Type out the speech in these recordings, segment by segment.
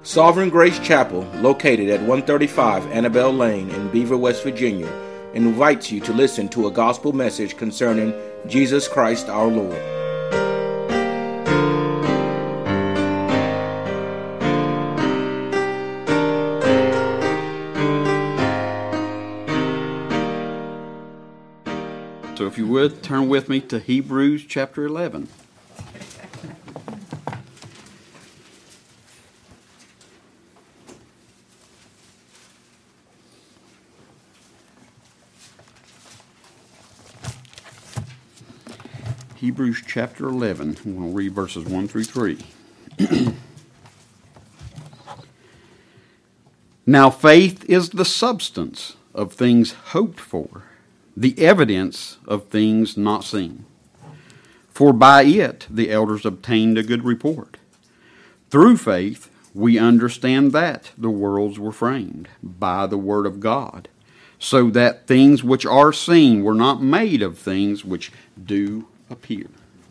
Sovereign Grace Chapel, located at 135 Annabelle Lane in Beaver, West Virginia, invites you to listen to a gospel message concerning Jesus Christ our Lord. So if you would, turn with me to Hebrews chapter 11. Hebrews chapter 11. We'll read verses 1 through 3. Now faith is the substance of things hoped for, the evidence of things not seen. For by it the elders obtained a good report. Through faith we understand that the worlds were framed by the word of God, so that things which are seen were not made of things which do appear.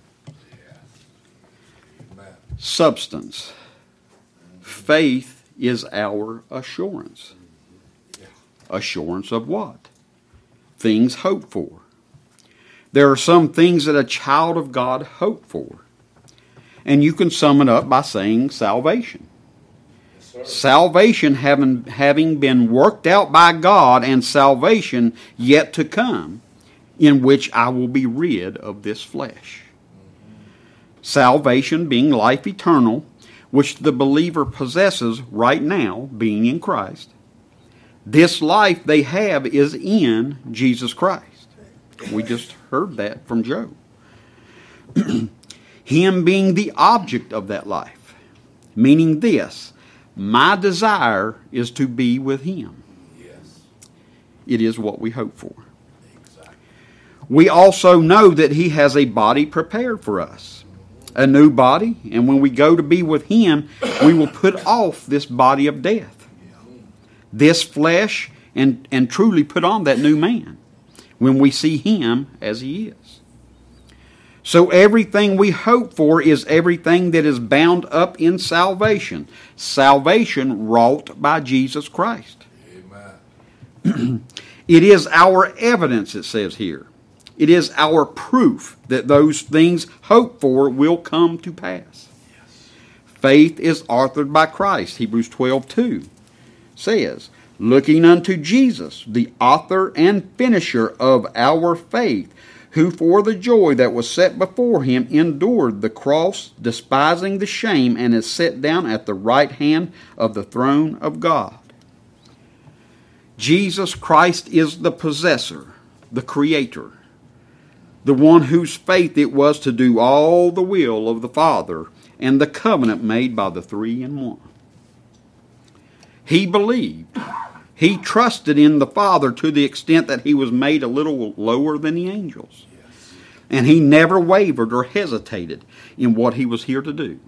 Substance. Faith is our assurance. Assurance of what? Things hoped for. There are some things that a child of God hopes for. And you can sum it up by saying salvation. Yes, salvation having been worked out by God, and salvation yet to come, in which I will be rid of this flesh. Salvation being life eternal, which the believer possesses right now, being in Christ. This life they have is in Jesus Christ. We just heard that from Job. Him being the object of that life. Meaning this, my desire is to be with Him. Yes. It is what we hope for. Exactly. We also know that He has a body prepared for us. A new body. And when we go to be with Him, we will put off this body of death. This flesh, and truly put on that new man when we see Him as He is. So everything we hope for is everything that is bound up in salvation. Salvation wrought by Jesus Christ. Amen. It is our evidence, it says here. It is our proof that those things hoped for will come to pass. Yes. Faith is authored by Christ. Hebrews 12:2 says, looking unto Jesus, the author and finisher of our faith, who for the joy that was set before Him endured the cross, despising the shame, and is set down at the right hand of the throne of God. Jesus Christ is the possessor, the creator, the one whose faith it was to do all the will of the Father, and the covenant made by the three in one. He believed. He trusted in the Father to the extent that he was made a little lower than the angels. Yes. And he never wavered or hesitated in what he was here to do.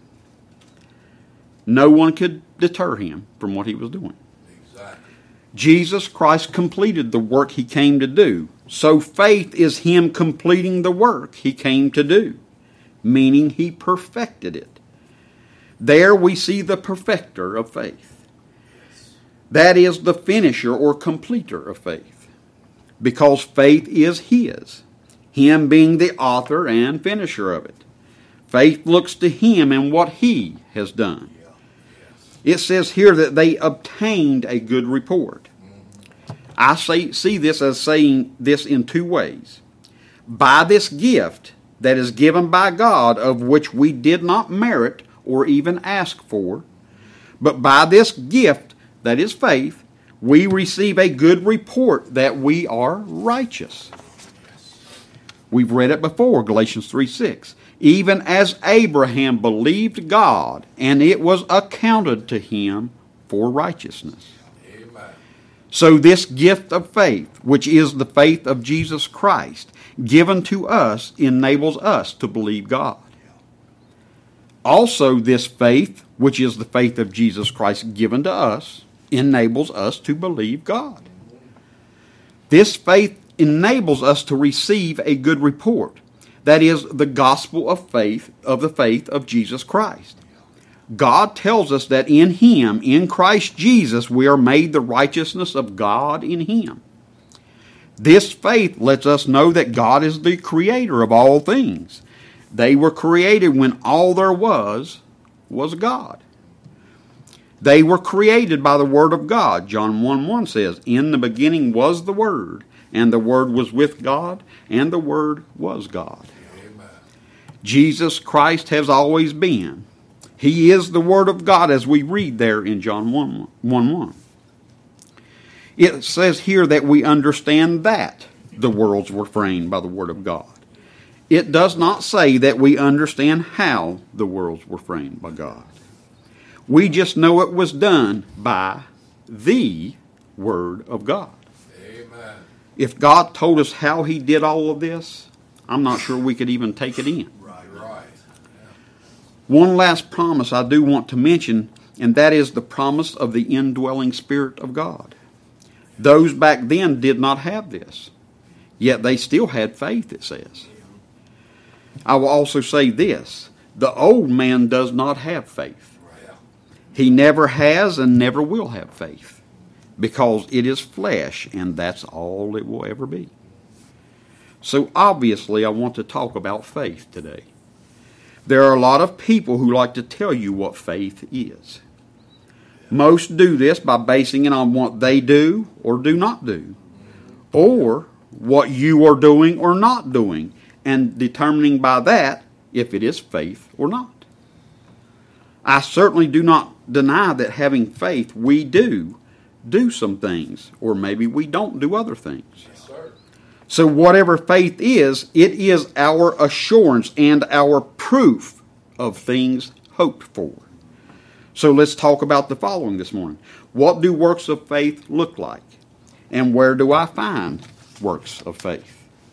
No one could deter him from what he was doing. Exactly. Jesus Christ completed the work He came to do. So faith is Him completing the work He came to do, meaning He perfected it. There we see the perfecter of faith. That is the finisher or completer of faith. Because faith is His, Him being the author and finisher of it. Faith looks to Him and what He has done. It says here that they obtained a good report. I see this as saying this in two ways. By this gift that is given by God, of which we did not merit or even ask for, but by this gift, that is faith, we receive a good report that we are righteous. We've read it before, Galatians 3:6. Even as Abraham believed God, and it was accounted to him for righteousness. Amen. So this gift of faith, which is the faith of Jesus Christ, given to us, enables us to believe God. Also this faith, which is the faith of Jesus Christ given to us, enables us to believe God. This faith enables us to receive a good report. That is the gospel of faith, of the faith of Jesus Christ. God tells us that in Him, in Christ Jesus, we are made the righteousness of God in Him. This faith lets us know that God is the creator of all things. They were created when all there was God. They were created by the Word of God. John 1:1 says, "In the beginning was the Word, and the Word was with God, and the Word was God." Amen. Jesus Christ has always been. He is the Word of God, as we read there in John 1:1. It says here that we understand that the worlds were framed by the Word of God. It does not say that we understand how the worlds were framed by God. We just know it was done by the Word of God. Amen. If God told us how He did all of this, I'm not sure we could even take it in. Right. One last promise I do want to mention, and that is the promise of the indwelling Spirit of God. Those back then did not have this, yet they still had faith, it says. I will also say this: the old man does not have faith. He never has and never will have faith, because it is flesh, and that's all it will ever be. So obviously I want to talk about faith today. There are a lot of people who like to tell you what faith is. Most do this by basing it on what they do or do not do, or what you are doing or not doing, and determining by that if it is faith or not. I certainly do not deny that having faith, we do some things, or maybe we don't do other things. Yes, sir. So whatever faith is, it is our assurance and our proof of things hoped for. So let's talk about the following this morning. What do works of faith look like? And where do I find works of faith?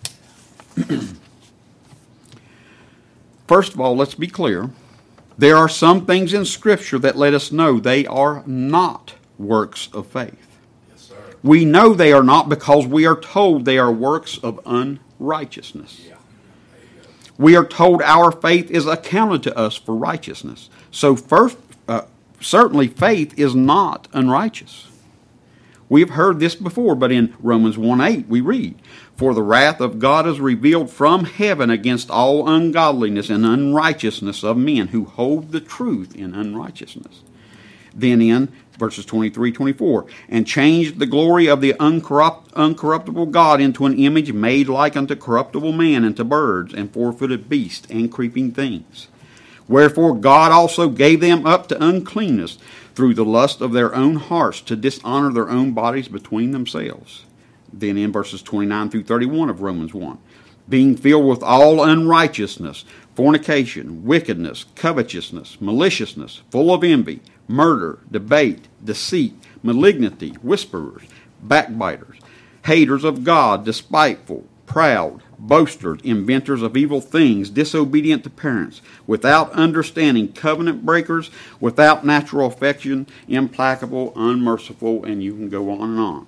First of all, let's be clear. There are some things in Scripture that let us know they are not works of faith. Yes, sir. We know they are not because we are told they are works of unrighteousness. Yeah. We are told our faith is accounted to us for righteousness. So first, certainly faith is not unrighteous. We have heard this before, but in Romans 1:8 we read, "For the wrath of God is revealed from heaven against all ungodliness and unrighteousness of men who hold the truth in unrighteousness." Then in verses 23-24, "And changed the glory of the uncorruptible God into an image made like unto corruptible man, and to birds, and four-footed beasts, and creeping things. Wherefore God also gave them up to uncleanness through the lust of their own hearts, to dishonor their own bodies between themselves." Then in verses 29-31 of Romans 1, "Being filled with all unrighteousness, fornication, wickedness, covetousness, maliciousness, full of envy, murder, debate, deceit, malignity, whisperers, backbiters, haters of God, despiteful, proud, boasters, inventors of evil things, disobedient to parents, without understanding, covenant breakers, without natural affection, implacable, unmerciful," and you can go on and on.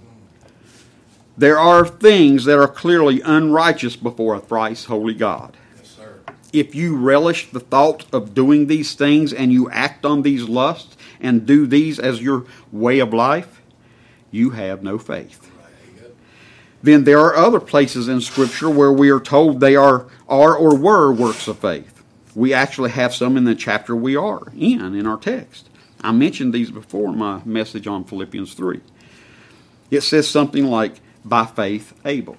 There are things that are clearly unrighteous before a thrice holy God. Yes, sir. If you relish the thought of doing these things and you act on these lusts and do these as your way of life, you have no faith. Then there are other places in Scripture where we are told they are or were works of faith. We actually have some in the chapter we are in our text. I mentioned these before in my message on Philippians 3. It says something like, "By faith Abel."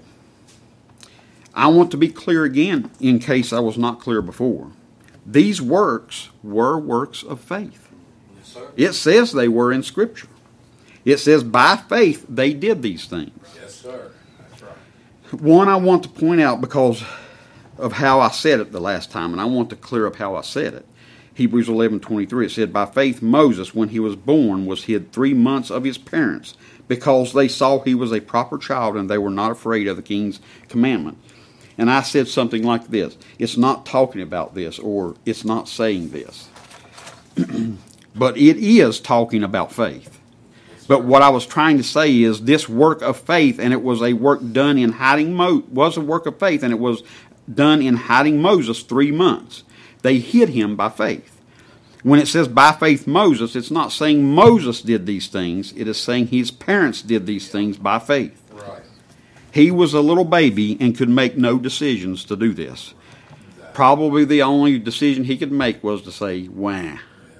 I want to be clear again in case I was not clear before. These works were works of faith. Yes, sir. It says they were in Scripture. It says by faith they did these things. Yes, sir. That's right. One I want to point out because of how I said it the last time, and I want to clear up how I said it. Hebrews 11:23, it said, "By faith Moses, when he was born, was hid 3 months of his parents, because they saw he was a proper child, and they were not afraid of the king's commandment." And I said something like this: it's not talking about this, or it's not saying this. But it is talking about faith. But what I was trying to say is this work of faith, and it was a work done in hiding, was a work of faith, and it was done in hiding Moses 3 months. They hid him by faith. When it says by faith Moses, it's not saying Moses did these things. It is saying his parents did these things by faith. Right. He was a little baby and could make no decisions to do this. Probably the only decision he could make was to say, wah.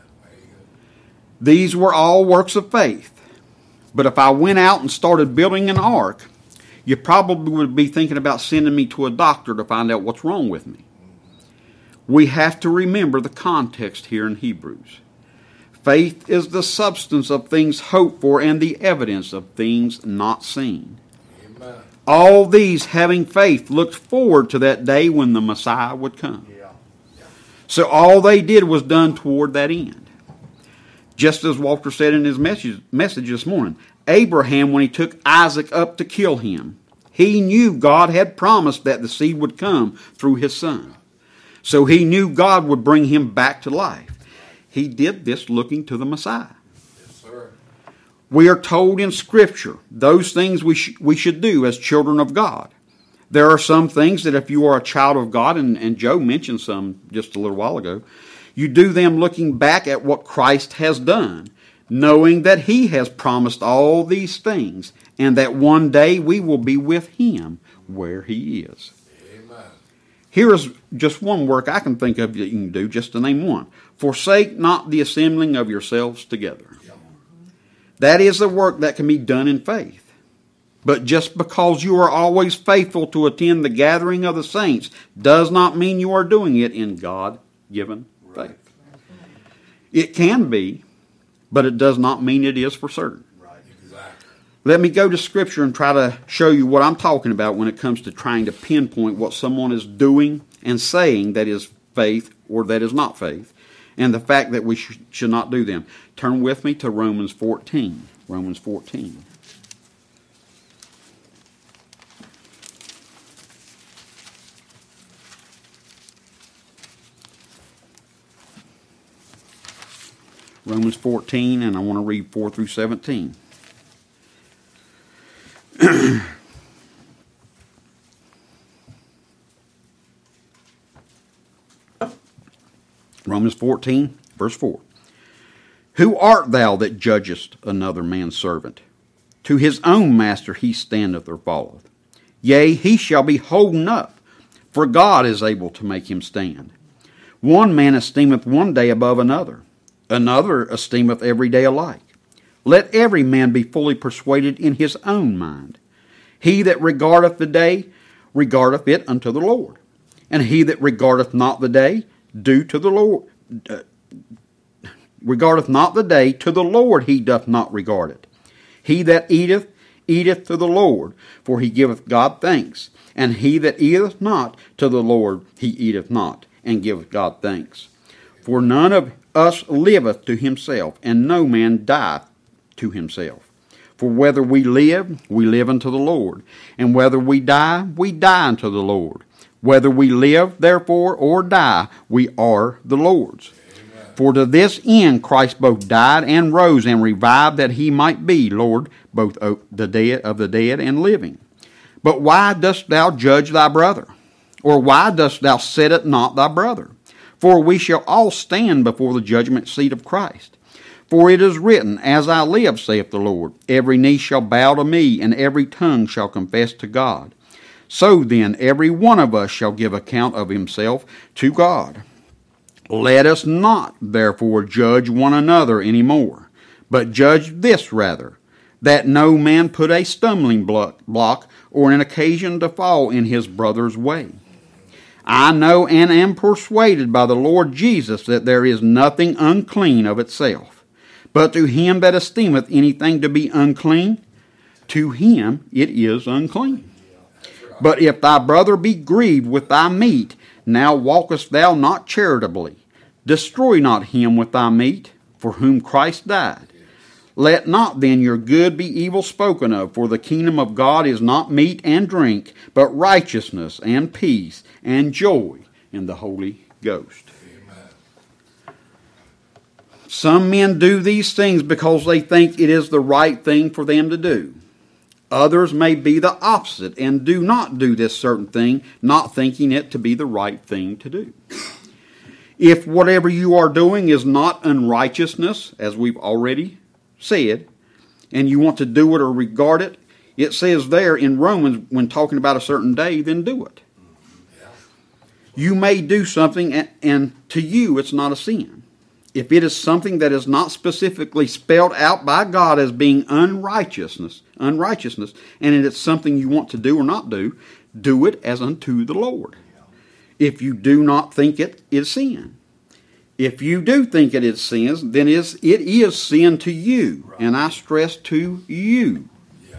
These were all works of faith. But if I went out and started building an ark, you probably would be thinking about sending me to a doctor to find out what's wrong with me. We have to remember the context here in Hebrews. Faith is the substance of things hoped for and the evidence of things not seen. Amen. All these, having faith, looked forward to that day when the Messiah would come. Yeah. So all they did was done toward that end. Just as Walter said in his message this morning, Abraham, when he took Isaac up to kill him, he knew God had promised that the seed would come through his son. So he knew God would bring him back to life. He did this looking to the Messiah. Yes, sir. We are told in Scripture those things we should do as children of God. There are some things that if you are a child of God, and Joe mentioned some just a little while ago, you do them looking back at what Christ has done, knowing that He has promised all these things, and that one day we will be with Him where He is. Amen. Here is just one work I can think of that you can do, just to name one. Forsake not the assembling of yourselves together. That is a work that can be done in faith. But just because you are always faithful to attend the gathering of the saints does not mean you are doing it in God-given faith. It can be, but it does not mean it is for certain. Right. Exactly. Let me go to Scripture and try to show you what I'm talking about when it comes to trying to pinpoint what someone is doing and saying that is faith or that is not faith, and the fact that we should not do them. Turn with me to Romans 14. Romans 14. Romans 14, and I want to read 4 through 17. Romans 14, verse 4. Who art thou that judgest another man's servant? To his own master he standeth or falleth. Yea, he shall be holden up, for God is able to make him stand. One man esteemeth one day above another, another esteemeth every day alike. Let every man be fully persuaded in his own mind. He that regardeth the day, regardeth it unto the Lord. And he that regardeth not the day, do to the Lord. Regardeth not the day, to the Lord he doth not regard it. He that eateth, eateth to the Lord, for he giveth God thanks. And he that eateth not, to the Lord he eateth not, and giveth God thanks. For none of us liveth to himself, and no man dieth to himself. For whether we live unto the Lord, and whether we die unto the Lord. Whether we live, therefore, or die, we are the Lord's. Amen. For to this end Christ both died and rose and revived, that he might be Lord both of the dead and living. But why dost thou judge thy brother? Or why dost thou set it not thy brother? For we shall all stand before the judgment seat of Christ. For it is written, As I live, saith the Lord, every knee shall bow to me, and every tongue shall confess to God. So then every one of us shall give account of himself to God. Let us not therefore judge one another any more, but judge this rather, that no man put a stumbling block or an occasion to fall in his brother's way. I know and am persuaded by the Lord Jesus that there is nothing unclean of itself, but to him that esteemeth anything to be unclean, to him it is unclean. But if thy brother be grieved with thy meat, now walkest thou not charitably. Destroy not him with thy meat, for whom Christ died. Let not then your good be evil spoken of, for the kingdom of God is not meat and drink, but righteousness and peace and joy in the Holy Ghost. Amen. Some men do these things because they think it is the right thing for them to do. Others may be the opposite and do not do this certain thing, not thinking it to be the right thing to do. If whatever you are doing is not unrighteousness, as we've already said, and you want to do it or regard it, it says there in Romans, when talking about a certain day, then do it. You may do something, and to you it's not a sin. If it is something that is not specifically spelled out by God as being unrighteousness, and it's something you want to do or not do it as unto the Lord. If you do not think it is sin. If you do think it is sin, then it is sin to you. And I stress to you.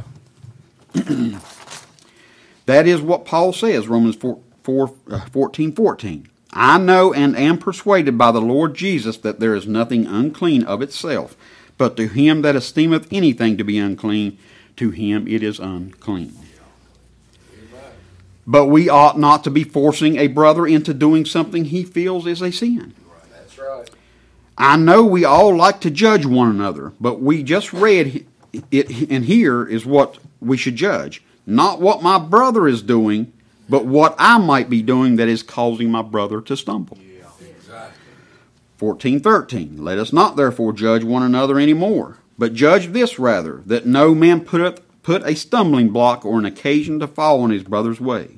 That is what Paul says, Romans 14:14. I know and am persuaded by the Lord Jesus that there is nothing unclean of itself, but to him that esteemeth anything to be unclean, to him it is unclean. But we ought not to be forcing a brother into doing something he feels is a sin. That's right. I know we all like to judge one another, but we just read it, and here is what we should judge. Not what my brother is doing, but what I might be doing that is causing my brother to stumble. Yeah, exactly. 14:13. Let us not therefore judge one another any more, but judge this rather, that no man put a stumbling block or an occasion to fall on his brother's way.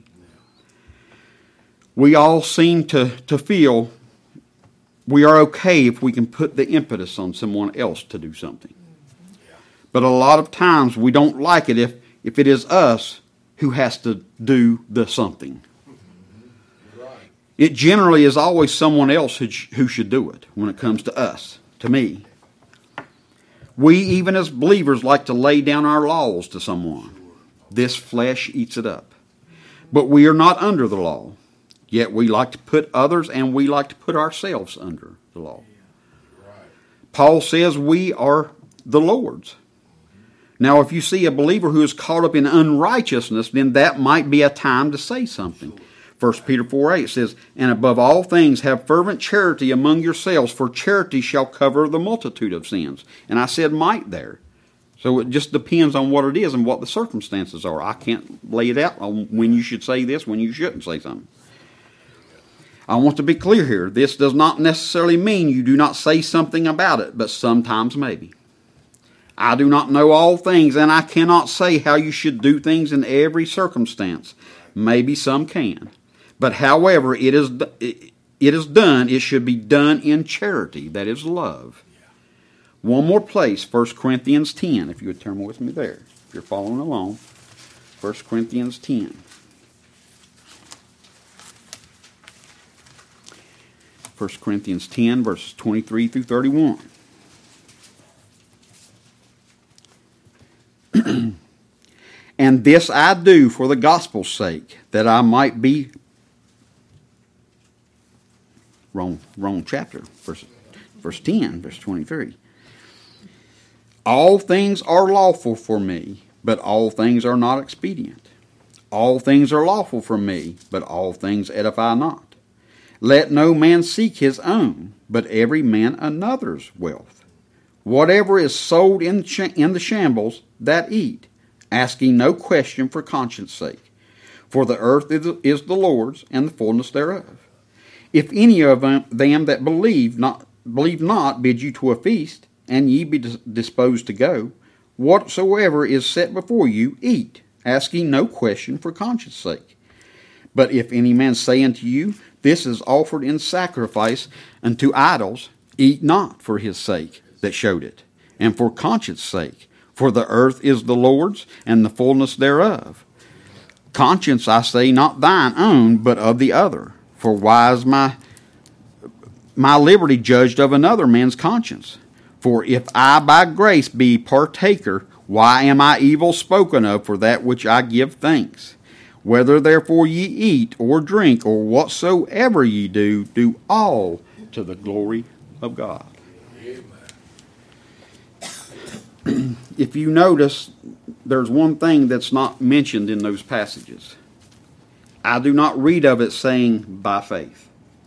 We all seem to feel we are okay if we can put the impetus on someone else to do something. But a lot of times we don't like it if it is us who has to do the something. Right. It generally is always someone else who should do it when it comes to us, to me. We, even as believers, like to lay down our laws to someone. This flesh eats it up. But we are not under the law. Yet we like to put others and we like to put ourselves under the law. Right. Paul says we are the Lord's. Now, if you see a believer who is caught up in unrighteousness, then that might be a time to say something. 1 Peter 4:8 says, and above all things have fervent charity among yourselves, for charity shall cover the multitude of sins. And I said might there. So it just depends on what it is and what the circumstances are. I can't lay it out on when you should say this, when you shouldn't say something. I want to be clear here. This does not necessarily mean you do not say something about it, but sometimes maybe. I do not know all things, and I cannot say how you should do things in every circumstance. Maybe some can. But however it is done, it should be done in charity. That is love. One more place, 1 Corinthians 10, if you would turn with me there, if you're following along. 1 Corinthians 10. 1 Corinthians 10, verses 23 through 31. And this I do for the gospel's sake, that I might be... Wrong chapter. Verse 10, verse 23. All things are lawful for me, but all things are not expedient. All things are lawful for me, but all things edify not. Let no man seek his own, but every man another's wealth. Whatever is sold in the shambles, that eat, asking no question for conscience sake. For the earth is the Lord's, and the fullness thereof. If any of them that believe not bid you to a feast, and ye be disposed to go, whatsoever is set before you, eat, asking no question for conscience sake. But if any man say unto you, this is offered in sacrifice unto idols, eat not for his sake that showed it, and for conscience sake. For the earth is the Lord's, and the fullness thereof. Conscience, I say, not thine own, but of the other. For why is my liberty judged of another man's conscience? For if I by grace be partaker, why am I evil spoken of for that which I give thanks? Whether therefore ye eat or drink or whatsoever ye do, do all to the glory of God. If you notice, there's one thing that's not mentioned in those passages. I do not read of it saying by faith.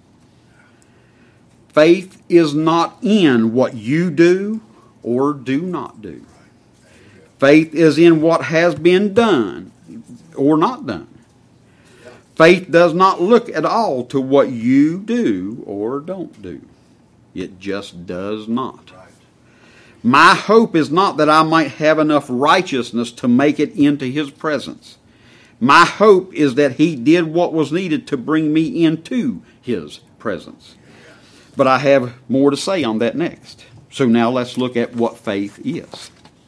Faith is not in what you do or do not do. Faith is in what has been done or not done. Faith does not look at all to what you do or don't do. It just does not. Right. My hope is not that I might have enough righteousness to make it into his presence. My hope is that he did what was needed to bring me into his presence. But I have more to say on that next. So now let's look at what faith is.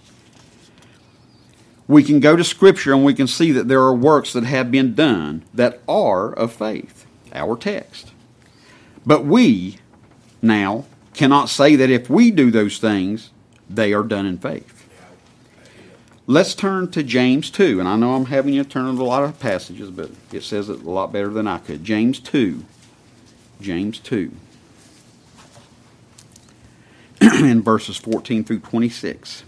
We can go to Scripture and we can see that there are works that have been done that are of faith, our text. But we now cannot say that if we do those things, they are done in faith. Let's turn to James 2. And I know I'm having you turn to a lot of passages, but it says it a lot better than I could. James 2. James 2. In verses 14 through 26.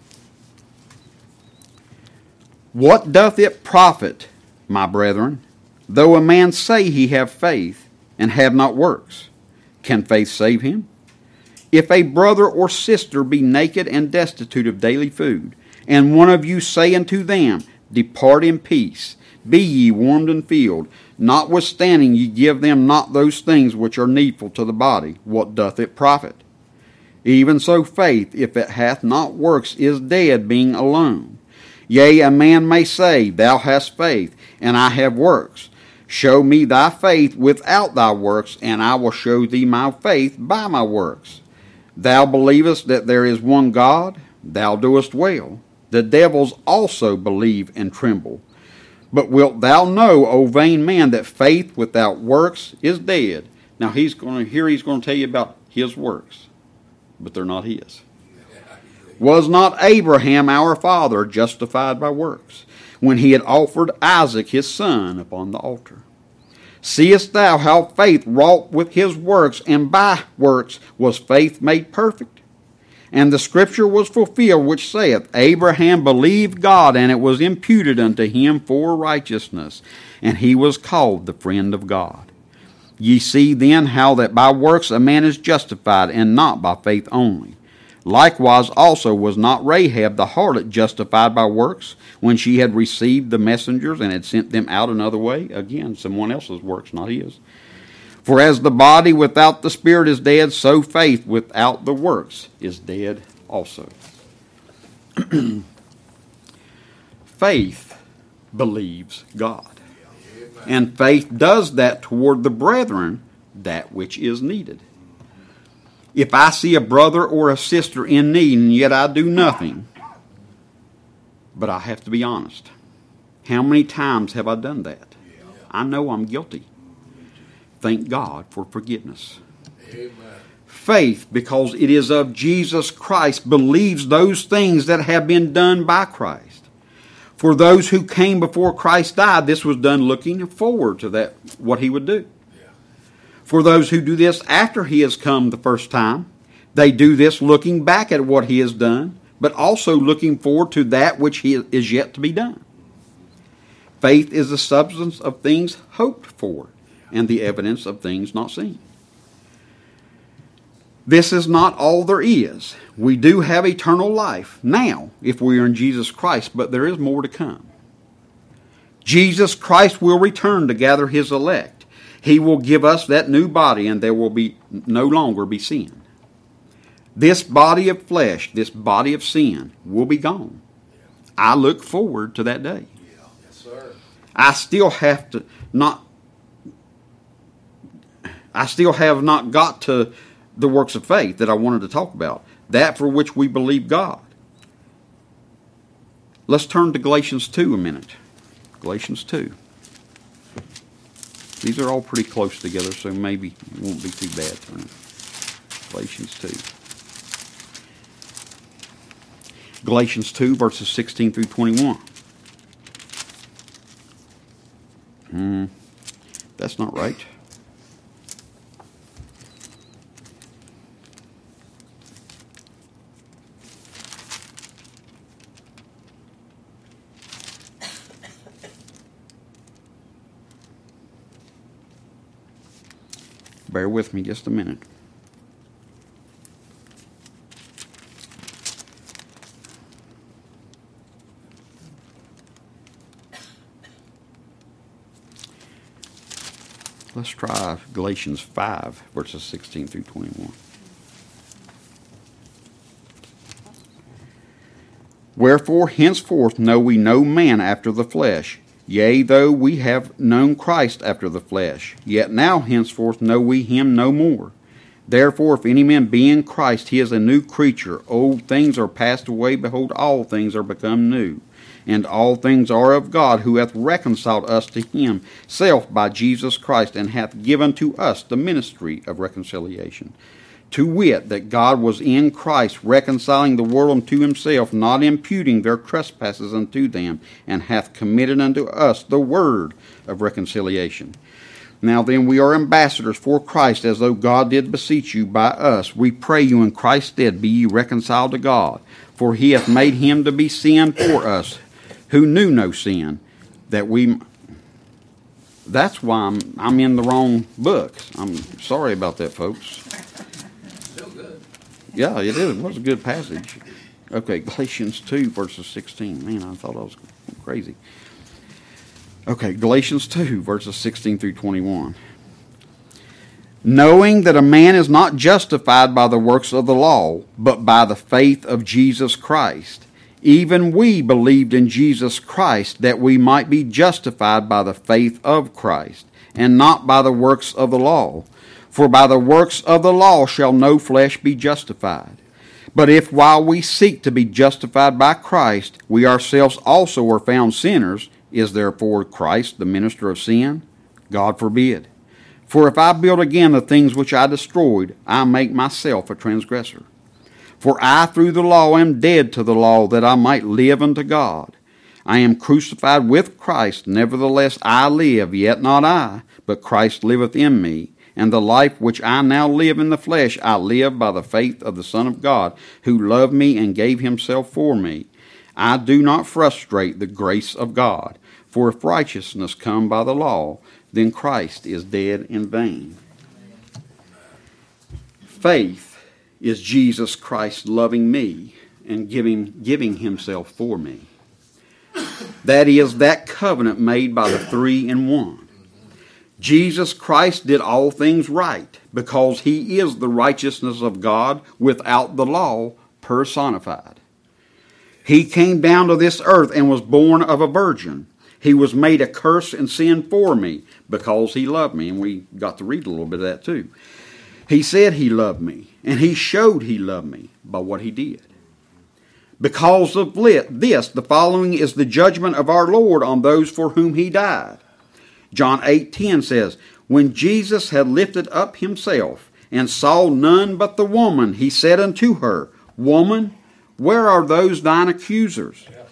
What doth it profit, my brethren, though a man say he have faith, and have not works? Can faith save him? If a brother or sister be naked and destitute of daily food, and one of you say unto them, Depart in peace, be ye warmed and filled, notwithstanding ye give them not those things which are needful to the body, what doth it profit? Even so faith, if it hath not works, is dead, being alone. Yea, a man may say, Thou hast faith, and I have works. Show me thy faith without thy works, and I will show thee my faith by my works. Thou believest that there is one God? Thou doest well. The devils also believe and tremble. But wilt thou know, O vain man, that faith without works is dead? Now he's going to tell you about his works, but they're not his. Was not Abraham our father justified by works, when he had offered Isaac his son upon the altar? Seest thou how faith wrought with his works, and by works was faith made perfect? And the scripture was fulfilled, which saith, Abraham believed God, and it was imputed unto him for righteousness, and he was called the friend of God. Ye see then how that by works a man is justified, and not by faith only. Likewise also was not Rahab the harlot justified by works, when she had received the messengers and had sent them out another way? Again, someone else's works, not his. For as the body without the spirit is dead, so faith without the works is dead also. Faith believes God. And faith does that toward the brethren, that which is needed. If I see a brother or a sister in need and yet I do nothing, but I have to be honest, how many times have I done that? I know I'm guilty. Thank God for forgiveness. Amen. Faith, because it is of Jesus Christ, believes those things that have been done by Christ. For those who came before Christ died, this was done looking forward to that, what he would do. For those who do this after he has come the first time, they do this looking back at what he has done, but also looking forward to that which is yet to be done. Faith is the substance of things hoped for, and the evidence of things not seen. This is not all there is. We do have eternal life now, if we are in Jesus Christ, but there is more to come. Jesus Christ will return to gather his elect. He will give us that new body, and there will be no longer be sin. This body of flesh, this body of sin, will be gone. I look forward to that day. Yes, sir. I still have not got to the works of faith that I wanted to talk about, that for which we believe God. Let's turn to Galatians 2 a minute. Galatians 2. These are all pretty close together, so maybe it won't be too bad. Galatians 2. Galatians 2, verses 16 through 21. That's not right. Bear with me just a minute. let's try Galatians 5, verses 16 through 21. Wherefore, henceforth know we no man after the flesh. Yea, though we have known Christ after the flesh, yet now henceforth know we him no more. Therefore, if any man be in Christ, he is a new creature. Old things are passed away, behold, all things are become new. And all things are of God, who hath reconciled us to himself by Jesus Christ, and hath given to us the ministry of reconciliation. To wit, that God was in Christ, reconciling the world unto himself, not imputing their trespasses unto them, and hath committed unto us the word of reconciliation. Now then, we are ambassadors for Christ, as though God did beseech you by us. We pray you in Christ's stead, be ye reconciled to God. For he hath made him to be sin for us, who knew no sin, that we... That's why I'm in the wrong books. I'm sorry about that, folks. Still good. Yeah, it is. It was a good passage. Okay, Galatians 2, verses 16. Man, I thought I was crazy. Okay, Galatians 2, verses 16 through 21. Knowing that a man is not justified by the works of the law, but by the faith of Jesus Christ. Even we believed in Jesus Christ, that we might be justified by the faith of Christ, and not by the works of the law. For by the works of the law shall no flesh be justified. But if while we seek to be justified by Christ, we ourselves also are found sinners, is therefore Christ the minister of sin? God forbid. For if I build again the things which I destroyed, I make myself a transgressor. For I through the law am dead to the law, that I might live unto God. I am crucified with Christ, nevertheless I live, yet not I, but Christ liveth in me. And the life which I now live in the flesh, I live by the faith of the Son of God, who loved me and gave himself for me. I do not frustrate the grace of God. For if righteousness come by the law, then Christ is dead in vain. Faith is Jesus Christ loving me and giving himself for me. That is that covenant made by the three in one. Jesus Christ did all things right because he is the righteousness of God without the law personified. He came down to this earth and was born of a virgin. He was made a curse and sin for me because he loved me. And we got to read a little bit of that too. He said he loved me, and he showed he loved me by what he did. Because of this, the following is the judgment of our Lord on those for whom he died. John 8:10 says, When Jesus had lifted up himself and saw none but the woman, he said unto her, Woman, where are those thine accusers? Yeah.